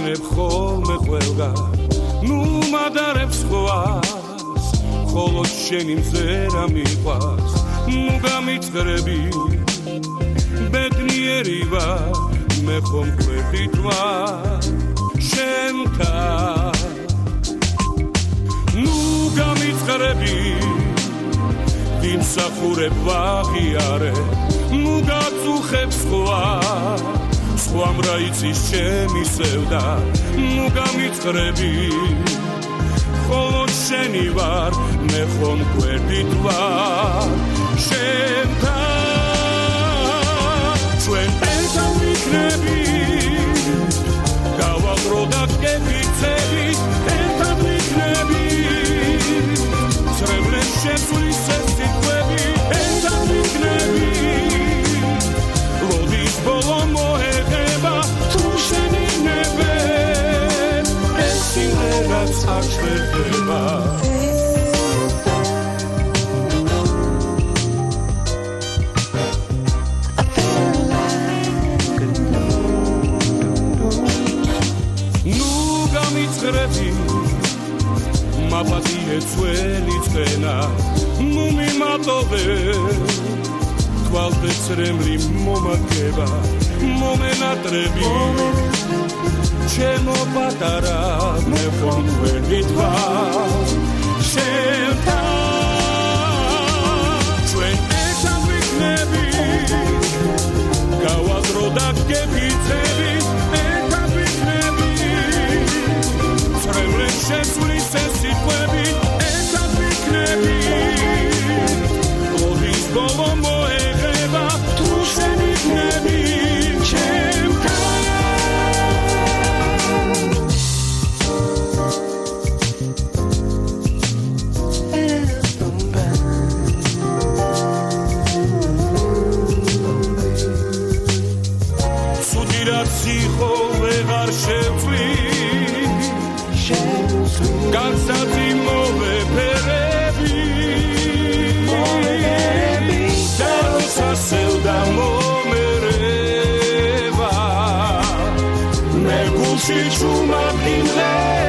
ვაყენებ ხოლმე ყველგან ნუ მადარებს ხვას ხოლო შენი მზერა მიყვარს ნუ გამიწყრები ბედნიერი ვარ მე ხომ ყვებით ვარ შენთან ნუ გამიწყრები იმსახურებ ვაღიარე ნუ გაწუხებს სხვამ რა იცის ჩემი სევდა ნუ გამიწყრები ხოლო შენი ვარ მე ხომ ყვებით ვარ შენთან ჩვენ ერთად ვიქნები გავაღრო და გეფიცები ერთად ვიქნები წრევლენ შეცვლის ეს სიტყვები ერთად ვიქნები ლოდის ბოლო მოეღება თუ შენი ნებებ ეს სიმღერაც არ შევდება მაპატიე ძველი წენა ნუ მიმატოვე თვალბეცრემლი მომაგება მომენატრები ჩემო პატარა მე ხომ ყვებით ვარ შენთან ჩვენ ერთად ვიქნები გავაზრო და გეფიცები ერთად ვიქნები წრევლენ შეცვლის ეს სიტყვები ერთად ვიქნები ლოდის ბოლო მოეღება თუ შენი იქნები ცუდი რაც იყო ვეღარ შევწვი განსაცი მოვეფერები და როცა სევდა მომერება მე გულში ჩუმად იმლე